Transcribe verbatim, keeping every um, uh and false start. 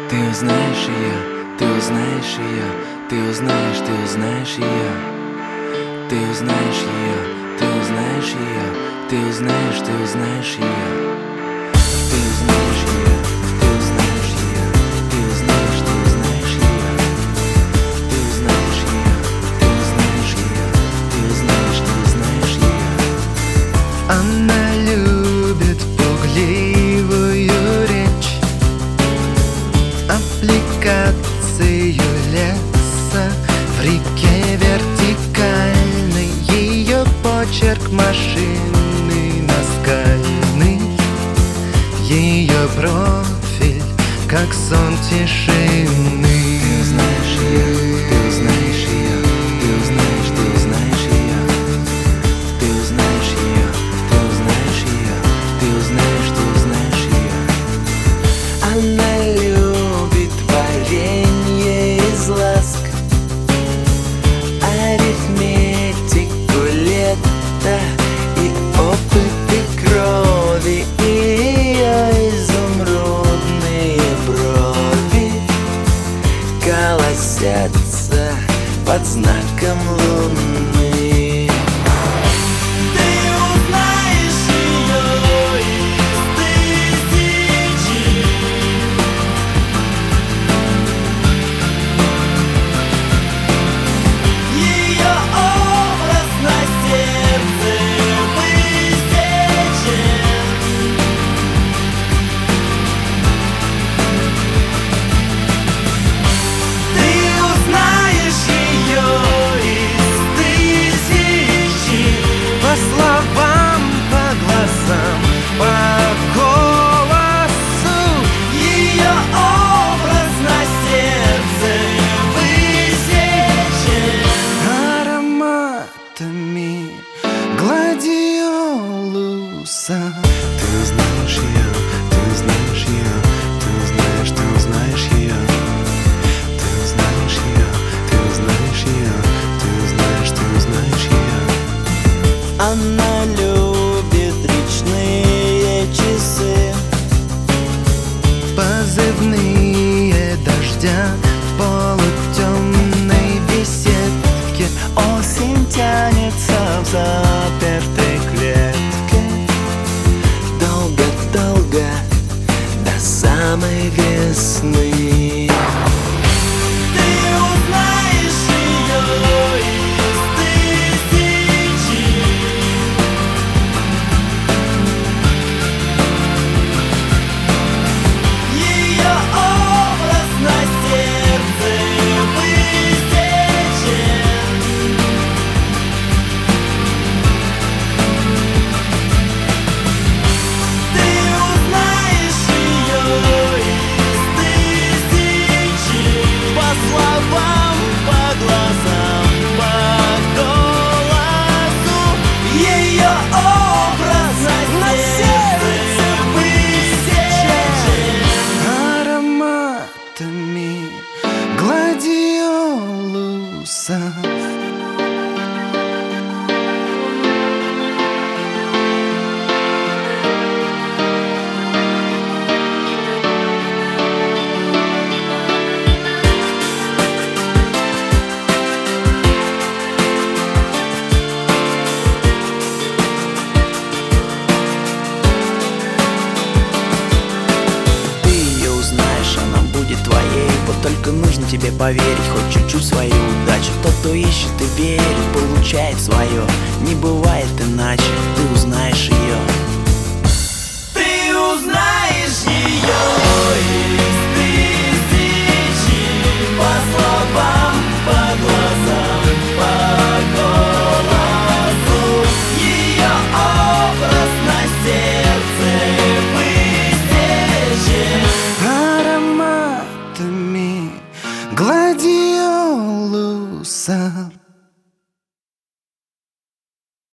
Ты узнаешь ее, ты узнаешь ее, ты узнаешь, ты узнаешь ее. Ты узнаешь ее, ты узнаешь ее, ты узнаешь, ты узнаешь ее. Ты узнаешь ее, ты узнаешь ее, ты узнаешь, ты узнаешь ее. Ты узнаешь ее, ты узнаешь ее, ты узнаешь, ты узнаешь ее. Она любит пугливую речь, аппликацию леса в реке вертикальной. Ее почерк машины наскальный, ее профиль как сон тишины. Ты узнаешь ее, ты узнаешь ее, ты узнаешь, ты узнаешь ее. Ты узнаешь ее, ты узнаешь ее, ты узнаешь, ты узнаешь ее. Она любит варенье из ласк, арифметику лета и опыты крови. Ее изумрудные брови колосятся под знаком луны. Ты узнаешь ее из тысячи. Ее образ на сердце высечен. Ты узнаешь ее из тысячи. По словам, по глазам, по голосу. Ее образ на сердце высечен. Ароматами гладиолуса. Ты узнаешь ее, ты узнаешь ее, ты узнаешь, ты узнаешь ее. Ты узнаешь ее, ты узнаешь ее, ты узнаешь, ты узнаешь ее. Она любит речные часы. Позывные дождя в полутемной беседке. Осень тянется в запертой клетке. Долго-долго до самой весны. Ты узнаешь ее из тысячи. Ее образ на сердце высечен. Ты узнаешь ее из тысячи. По словам, по глазам, по голосу. Ее образ на сердце высечен. Ароматами гладиолуса. Ты ее узнаешь, она будет твоей. Вот только нужно тебе поверить, хоть чуть-чуть в свою удачу. Тот, кто ищет и верит, получает свое. Не бывает иначе, ты узнаешь ее.